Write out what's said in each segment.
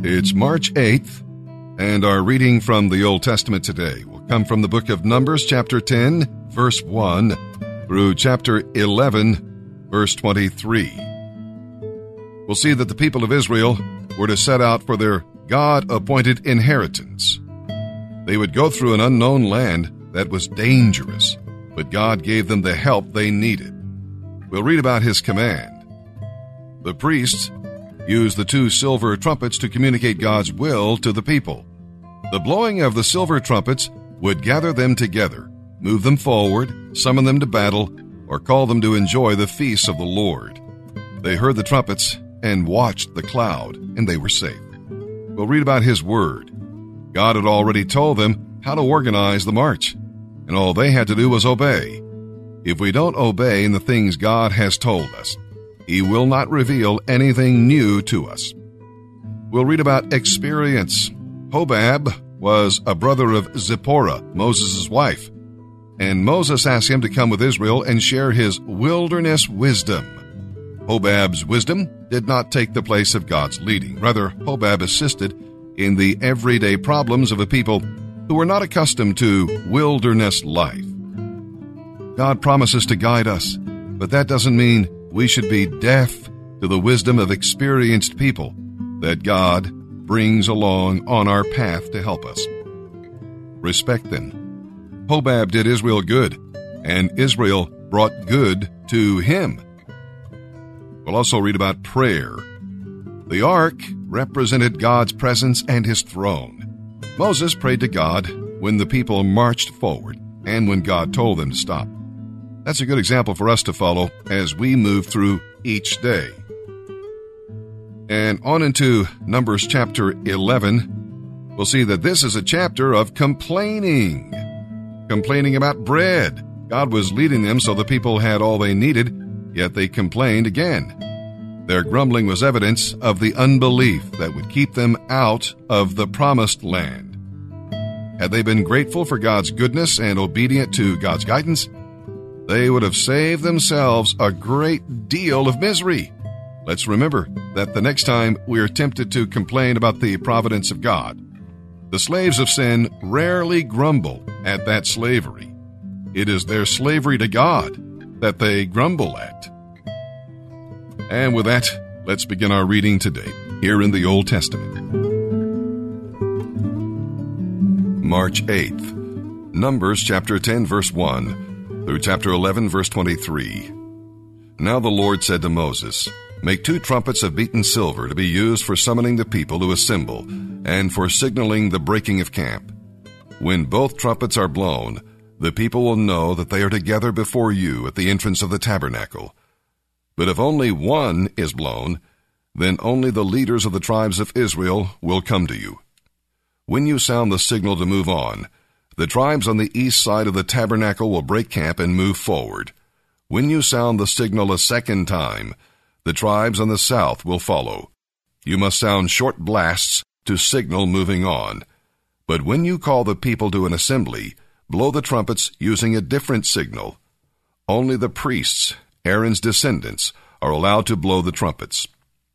It's March 8th, and our reading from the Old Testament today will come from the book of Numbers, chapter 10, verse 1, through chapter 11, verse 23. We'll see that the people of Israel were to set out for their God-appointed inheritance. They would go through an unknown land that was dangerous, but God gave them the help they needed. We'll read about His command. The priests used the 2 silver trumpets to communicate God's will to the people. The blowing of the silver trumpets would gather them together, move them forward, summon them to battle, or call them to enjoy the feasts of the Lord. They heard the trumpets and watched the cloud, and they were safe. We'll read about His word. God had already told them how to organize the march, and all they had to do was obey. If we don't obey in the things God has told us, He will not reveal anything new to us. We'll read about experience. Hobab was a brother of Zipporah, Moses' wife, and Moses asked him to come with Israel and share his wilderness wisdom. Hobab's wisdom did not take the place of God's leading. Rather, Hobab assisted in the everyday problems of a people who were not accustomed to wilderness life. God promises to guide us, but that doesn't mean we should be deaf to the wisdom of experienced people that God brings along on our path to help us. Respect them. Hobab did Israel good, and Israel brought good to him. We'll also read about prayer. The ark represented God's presence and His throne. Moses prayed to God when the people marched forward and when God told them to stop. That's a good example for us to follow as we move through each day. And on into Numbers chapter 11, we'll see that this is a chapter of complaining about bread. God was leading them so the people had all they needed, yet they complained again. Their grumbling was evidence of the unbelief that would keep them out of the promised land. Had they been grateful for God's goodness and obedient to God's guidance, they would have saved themselves a great deal of misery. Let's remember that the next time we are tempted to complain about the providence of God, the slaves of sin rarely grumble at that slavery. It is their slavery to God that they grumble at. And with that, let's begin our reading today, here in the Old Testament. March 8th, Numbers chapter 10, verse 1, through chapter 11, verse 23. Now the Lord said to Moses, "Make 2 trumpets of beaten silver to be used for summoning the people to assemble and for signaling the breaking of camp. When both trumpets are blown, the people will know that they are together before you at the entrance of the tabernacle. But if only one is blown, then only the leaders of the tribes of Israel will come to you. When you sound the signal to move on, the tribes on the east side of the tabernacle will break camp and move forward. When you sound the signal a second time, the tribes on the south will follow. You must sound short blasts to signal moving on. But when you call the people to an assembly, blow the trumpets using a different signal. Only the priests, Aaron's descendants, are allowed to blow the trumpets.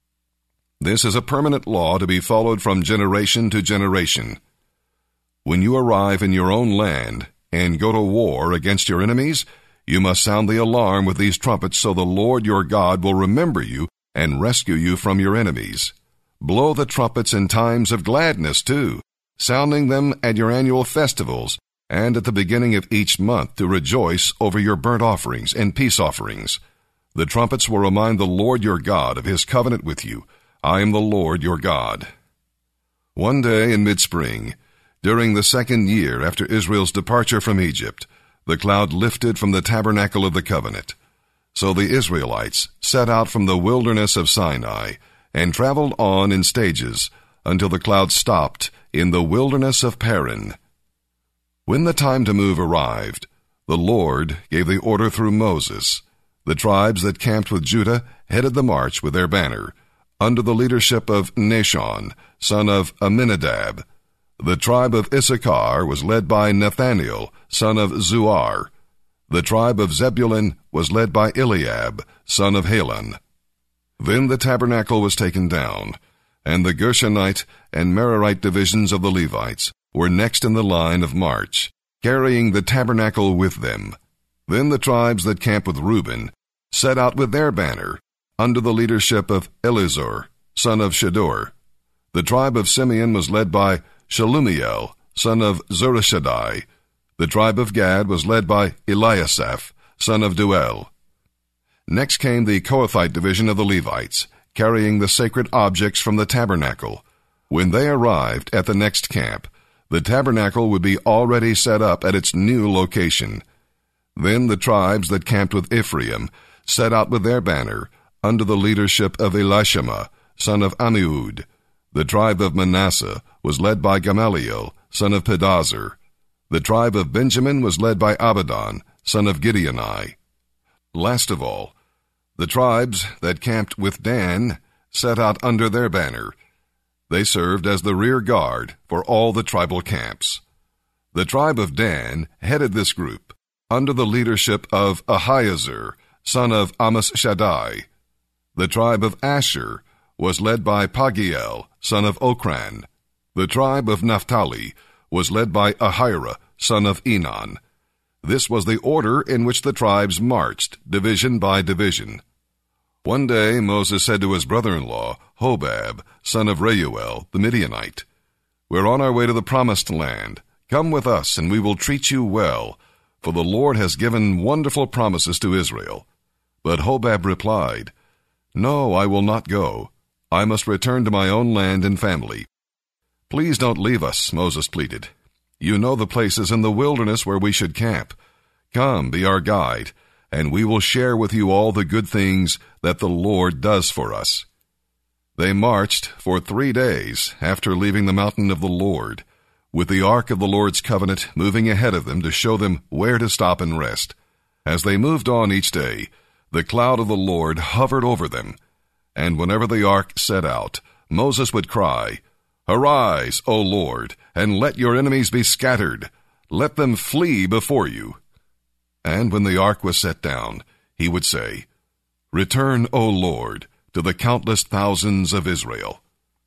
This is a permanent law to be followed from generation to generation. When you arrive in your own land and go to war against your enemies, you must sound the alarm with these trumpets so the Lord your God will remember you and rescue you from your enemies. Blow the trumpets in times of gladness, too, sounding them at your annual festivals and at the beginning of each month to rejoice over your burnt offerings and peace offerings. The trumpets will remind the Lord your God of His covenant with you. I am the Lord your God." One day in mid-spring, during the 2nd year after Israel's departure from Egypt, the cloud lifted from the tabernacle of the covenant. So the Israelites set out from the wilderness of Sinai and traveled on in stages until the cloud stopped in the wilderness of Paran. When the time to move arrived, the Lord gave the order through Moses. The tribes that camped with Judah headed the march with their banner, under the leadership of Nahshon, son of Amminadab. The tribe of Issachar was led by Nathaniel, son of Zuar. The tribe of Zebulun was led by Eliab, son of Helon. Then the tabernacle was taken down, and the Gershonite and Merarite divisions of the Levites were next in the line of march, carrying the tabernacle with them. Then the tribes that camped with Reuben set out with their banner, under the leadership of Elizur, son of Shedeur. The tribe of Simeon was led by Shelumiel, son of Zurishaddai. The tribe of Gad was led by Eliasaph, son of Deuel. Next came the Kohathite division of the Levites, carrying the sacred objects from the tabernacle. When they arrived at the next camp, the tabernacle would be already set up at its new location. Then the tribes that camped with Ephraim set out with their banner, under the leadership of Elishama, son of Ammiud. The tribe of Manasseh was led by Gamaliel, son of Pedazur. The tribe of Benjamin was led by Abidan, son of Gideoni. Last of all, the tribes that camped with Dan set out under their banner. They served as the rear guard for all the tribal camps. The tribe of Dan headed this group, under the leadership of Ahiezer, son of Ammishaddai. The tribe of Asher was led by Pagiel, son of Okran. The tribe of Naphtali was led by Ahira, son of Enan. This was the order in which the tribes marched, division by division. One day Moses said to his brother-in-law, Hobab, son of Reuel, the Midianite, "We're on our way to the promised land. Come with us, and we will treat you well, for the Lord has given wonderful promises to Israel." But Hobab replied, "No, I will not go. I must return to my own land and family." "Please don't leave us," Moses pleaded. "You know the places in the wilderness where we should camp. Come, be our guide, and we will share with you all the good things that the Lord does for us." They marched for 3 days after leaving the mountain of the Lord, with the ark of the Lord's covenant moving ahead of them to show them where to stop and rest. As they moved on each day, the cloud of the Lord hovered over them, and whenever the ark set out, Moses would cry, "Arise, O Lord, and let your enemies be scattered. Let them flee before you." And when the ark was set down, he would say, "Return, O Lord, to the countless thousands of Israel."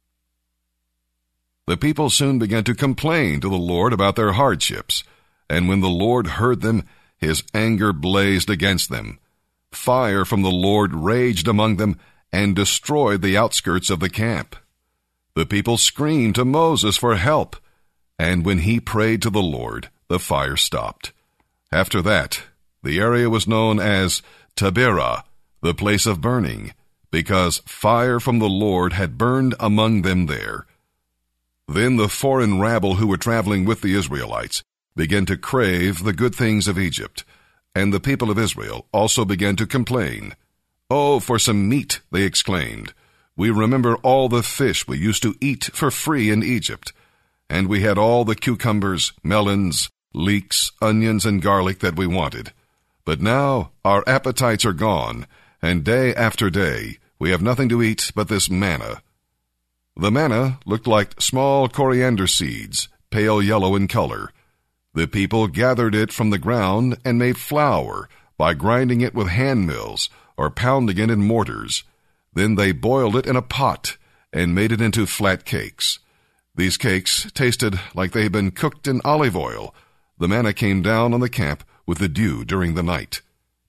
The people soon began to complain to the Lord about their hardships, and when the Lord heard them, his anger blazed against them. Fire from the Lord raged among them and destroyed the outskirts of the camp. The people screamed to Moses for help, and when he prayed to the Lord, the fire stopped. After that, the area was known as Taberah, the place of burning, because fire from the Lord had burned among them there. Then the foreign rabble who were traveling with the Israelites began to crave the good things of Egypt, and the people of Israel also began to complain. "Oh, for some meat," they exclaimed. "We remember all the fish we used to eat for free in Egypt, and we had all the cucumbers, melons, leeks, onions, and garlic that we wanted. But now our appetites are gone, and day after day we have nothing to eat but this manna." The manna looked like small coriander seeds, pale yellow in color. The people gathered it from the ground and made flour by grinding it with hand mills or pounding it in mortars. Then they boiled it in a pot and made it into flat cakes. These cakes tasted like they had been cooked in olive oil. The manna came down on the camp with the dew during the night.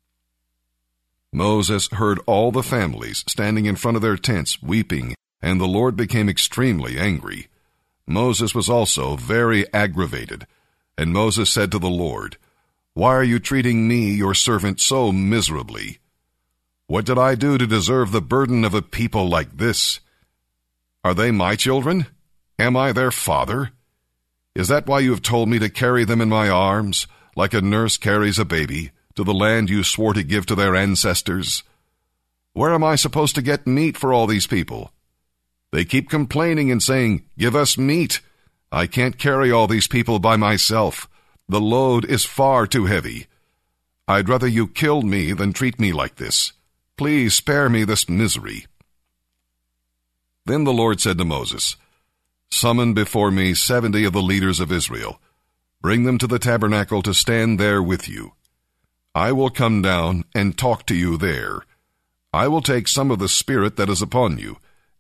Moses heard all the families standing in front of their tents weeping, and the Lord became extremely angry. Moses was also very aggravated, and Moses said to the Lord, "Why are you treating me, your servant, so miserably? What did I do to deserve the burden of a people like this? Are they my children? Am I their father? Is that why you have told me to carry them in my arms, like a nurse carries a baby, to the land you swore to give to their ancestors? Where am I supposed to get meat for all these people? They keep complaining and saying, 'Give us meat.' I can't carry all these people by myself. The load is far too heavy. I'd rather you killed me than treat me like this. Please spare me this misery." Then the Lord said to Moses, "Summon before me 70 of the leaders of Israel. Bring them to the tabernacle to stand there with you. I will come down and talk to you there. I will take some of the Spirit that is upon you,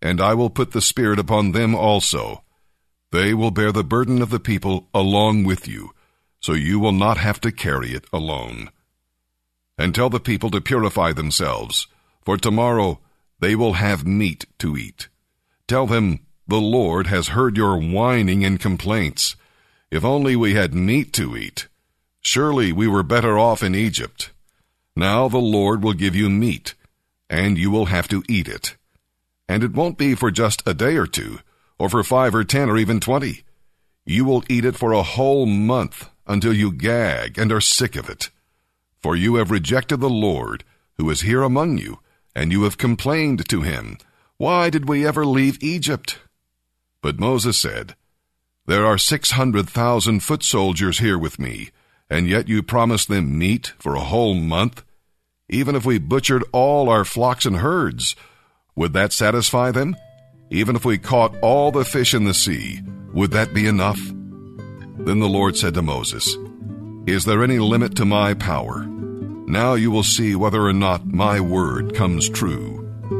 and I will put the Spirit upon them also. They will bear the burden of the people along with you, so you will not have to carry it alone. And tell the people to purify themselves, for tomorrow they will have meat to eat. Tell them, the Lord has heard your whining and complaints. If only we had meat to eat. Surely we were better off in Egypt. Now the Lord will give you meat, and you will have to eat it. And it won't be for just a day or two, or for 5 or 10 or even 20. You will eat it for a whole month, until you gag and are sick of it. For you have rejected the Lord, who is here among you, and you have complained to him, Why did we ever leave Egypt? But Moses said, There are 600,000 foot soldiers here with me, and yet you promise them meat for a whole month? Even if we butchered all our flocks and herds, would that satisfy them? Even if we caught all the fish in the sea, would that be enough? Then the Lord said to Moses, Is there any limit to my power? Now you will see whether or not my word comes true.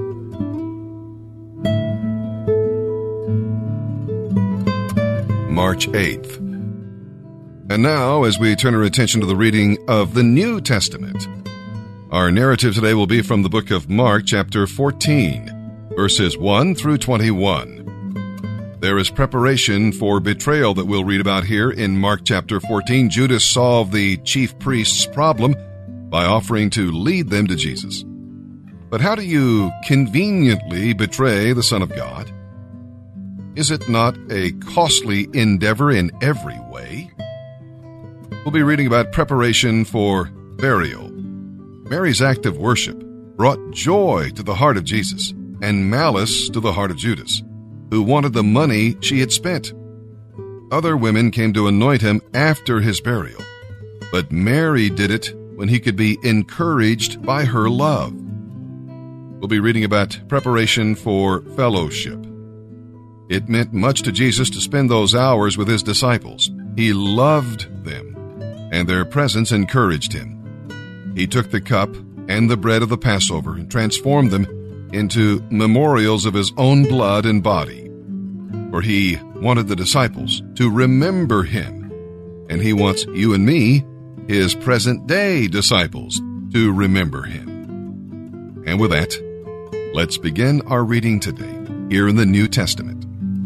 March 8th. And now, as we turn our attention to the reading of the New Testament, our narrative today will be from the book of Mark, chapter 14, verses 1 through 21. There is preparation for betrayal that we'll read about here in Mark chapter 14. Judas solved the chief priest's problem by offering to lead them to Jesus. But how do you conveniently betray the Son of God? Is it not a costly endeavor in every way? We'll be reading about preparation for burial. Mary's act of worship brought joy to the heart of Jesus and malice to the heart of Judas, who wanted the money she had spent. Other women came to anoint him after his burial, but Mary did it when he could be encouraged by her love. We'll be reading about preparation for fellowship. It meant much to Jesus to spend those hours with his disciples. He loved them, and their presence encouraged him. He took the cup and the bread of the Passover and transformed them into memorials of his own blood and body. For he wanted the disciples to remember him, and he wants you and me, his present-day disciples, to remember him. And with that, let's begin our reading today here in the New Testament.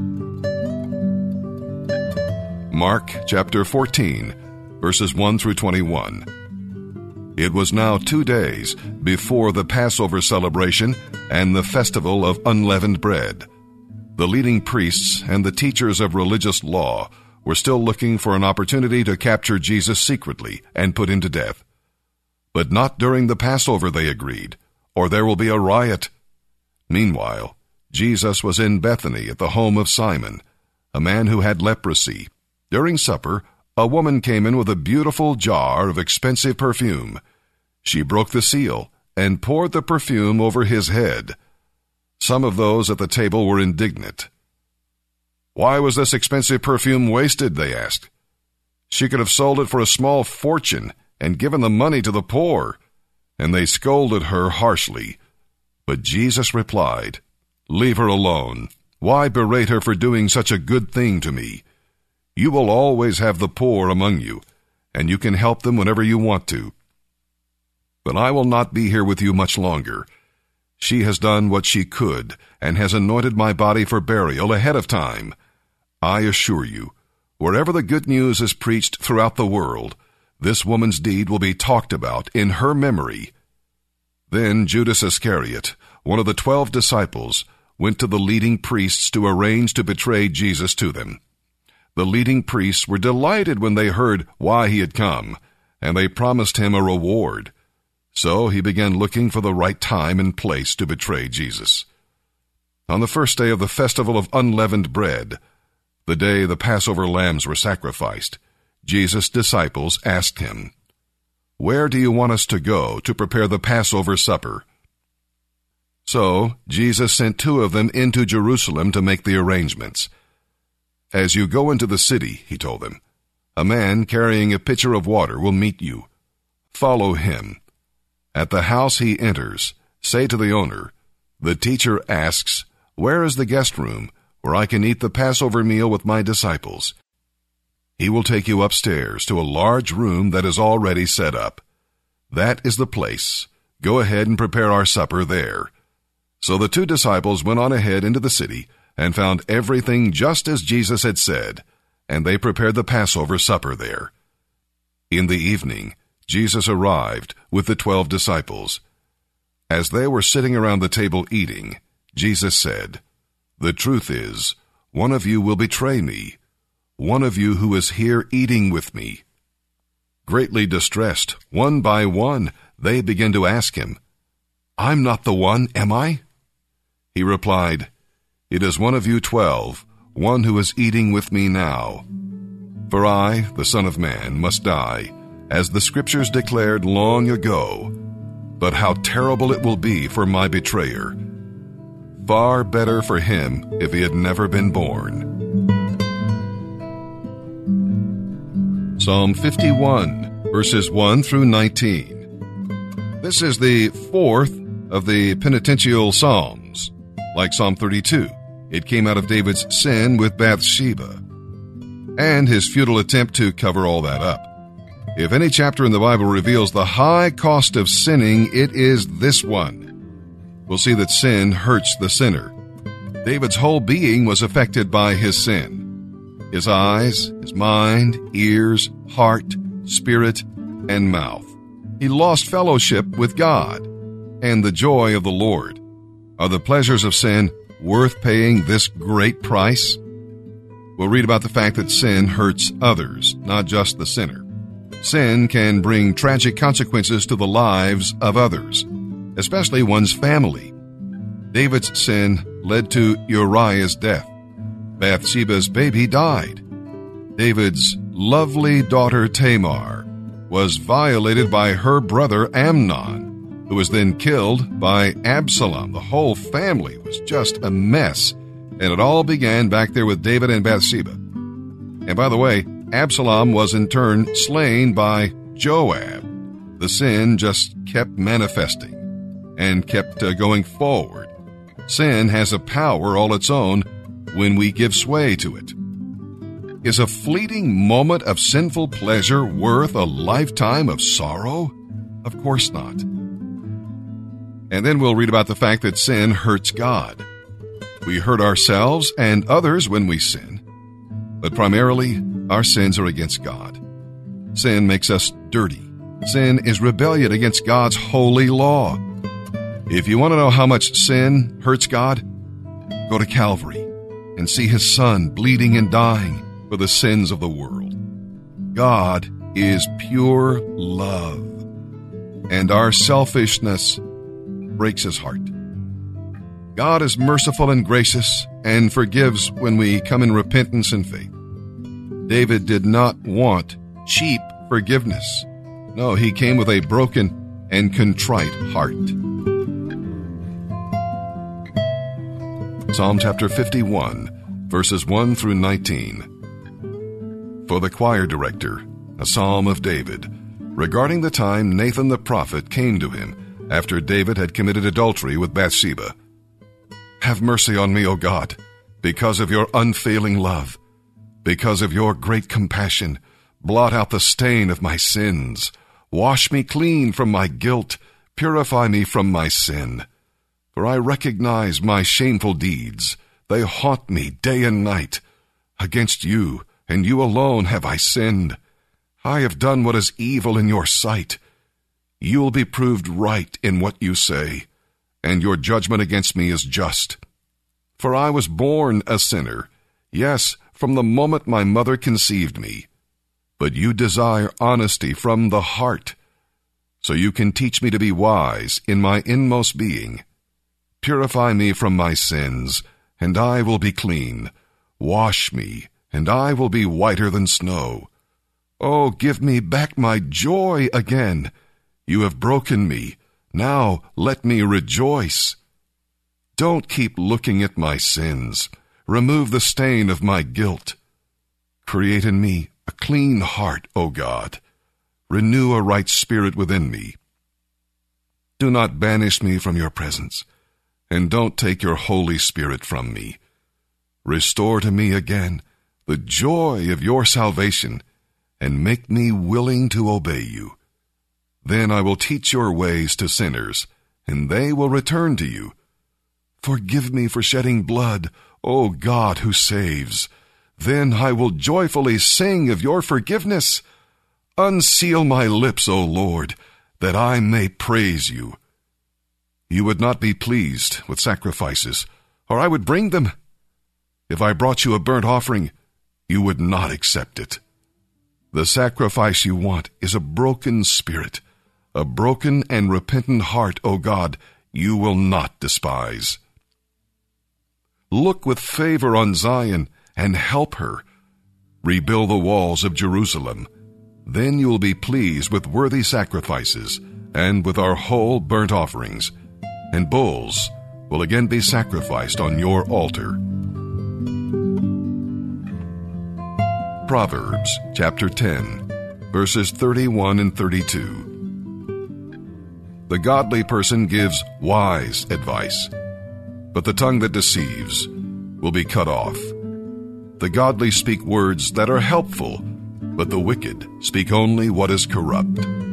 Mark chapter 14, verses 1 through 21. It was now 2 days before the Passover celebration and the festival of unleavened bread. The leading priests and the teachers of religious law were still looking for an opportunity to capture Jesus secretly and put him to death. But not during the Passover, they agreed, or there will be a riot. Meanwhile, Jesus was in Bethany at the home of Simon, a man who had leprosy. During supper, a woman came in with a beautiful jar of expensive perfume. She broke the seal and poured the perfume over his head. Some of those at the table were indignant. Why was this expensive perfume wasted, they asked. She could have sold it for a small fortune and given the money to the poor. And they scolded her harshly. But Jesus replied, Leave her alone. Why berate her for doing such a good thing to me? You will always have the poor among you, and you can help them whenever you want to. But I will not be here with you much longer. She has done what she could, and has anointed my body for burial ahead of time. I assure you, wherever the good news is preached throughout the world, this woman's deed will be talked about in her memory. Then Judas Iscariot, one of the 12 disciples, went to the leading priests to arrange to betray Jesus to them. The leading priests were delighted when they heard why he had come, and they promised him a reward. So he began looking for the right time and place to betray Jesus. On the first day of the festival of unleavened bread, the day the Passover lambs were sacrificed, Jesus' disciples asked him, Where do you want us to go to prepare the Passover supper? So Jesus sent 2 of them into Jerusalem to make the arrangements. As you go into the city, he told them, a man carrying a pitcher of water will meet you. Follow him. At the house he enters, say to the owner, The teacher asks, where is the guest room where I can eat the Passover meal with my disciples?" He will take you upstairs to a large room that is already set up. That is the place. Go ahead and prepare our supper there." So the 2 disciples went on ahead into the city and found everything just as Jesus had said, and they prepared the Passover supper there. In the evening, Jesus arrived with the 12 disciples. As they were sitting around the table eating, Jesus said, "The truth is, one of you will betray me, one of you who is here eating with me." Greatly distressed, one by one, they began to ask him, "I'm not the one, am I?" He replied, "It is one of you 12, one who is eating with me now. For I, the Son of Man, must die, as the Scriptures declared long ago. But how terrible it will be for my betrayer. Far better for him if he had never been born." Psalm 51, verses 1 through 19. This is the 4th of the penitential psalms. Like Psalm 32, it came out of David's sin with Bathsheba and his futile attempt to cover all that up. If any chapter in the Bible reveals the high cost of sinning, it is this one. We'll see that sin hurts the sinner. David's whole being was affected by his sin. His eyes, his mind, ears, heart, spirit, and mouth. He lost fellowship with God and the joy of the Lord. Are the pleasures of sin worth paying this great price? We'll read about the fact that sin hurts others, not just the sinner. Sin can bring tragic consequences to the lives of others, especially one's family. David's sin led to Uriah's death. Bathsheba's baby died. David's lovely daughter Tamar was violated by her brother Amnon, who was then killed by Absalom. The whole family was just a mess, and it all began back there with David and Bathsheba. And by the way, Absalom was in turn slain by Joab. The sin just kept manifesting and kept going forward. Sin has a power all its own when we give sway to it. Is a fleeting moment of sinful pleasure worth a lifetime of sorrow? Of course not. And then we'll read about the fact that sin hurts God. We hurt ourselves and others when we sin, but primarily our sins are against God. Sin makes us dirty. Sin is rebellion against God's holy law. If you want to know how much sin hurts God, go to Calvary and see his Son bleeding and dying for the sins of the world. God is pure love, and our selfishness breaks his heart. God is merciful and gracious and forgives when we come in repentance and faith. David did not want cheap forgiveness. No, he came with a broken and contrite heart. Psalm chapter 51, verses 1 through 19. For the choir director, a psalm of David, regarding the time Nathan the prophet came to him after David had committed adultery with Bathsheba. Have mercy on me, O God, because of your unfailing love. Because of your great compassion, blot out the stain of my sins. Wash me clean from my guilt. Purify me from my sin. For I recognize my shameful deeds. They haunt me day and night. Against you, and you alone, have I sinned. I have done what is evil in your sight. You will be proved right in what you say, and your judgment against me is just. For I was born a sinner, yes, from the moment my mother conceived me. But you desire honesty from the heart, so you can teach me to be wise in my inmost being. Purify me from my sins, and I will be clean. Wash me, and I will be whiter than snow. Oh, give me back my joy again. You have broken me. Now let me rejoice. Don't keep looking at my sins. Remove the stain of my guilt. Create in me a clean heart, O God. Renew a right spirit within me. Do not banish me from your presence, and don't take your Holy Spirit from me. Restore to me again the joy of your salvation, and make me willing to obey you. Then I will teach your ways to sinners, and they will return to you. Forgive me for shedding blood, O God who saves. Then I will joyfully sing of your forgiveness. Unseal my lips, O Lord, that I may praise you. You would not be pleased with sacrifices, or I would bring them. If I brought you a burnt offering, you would not accept it. The sacrifice you want is a broken spirit. A broken and repentant heart, O God, you will not despise. Look with favor on Zion and help her. Rebuild the walls of Jerusalem. Then you will be pleased with worthy sacrifices and with our whole burnt offerings, and bulls will again be sacrificed on your altar. Proverbs chapter 10, verses 31 and 32. The godly person gives wise advice, but the tongue that deceives will be cut off. The godly speak words that are helpful, but the wicked speak only what is corrupt.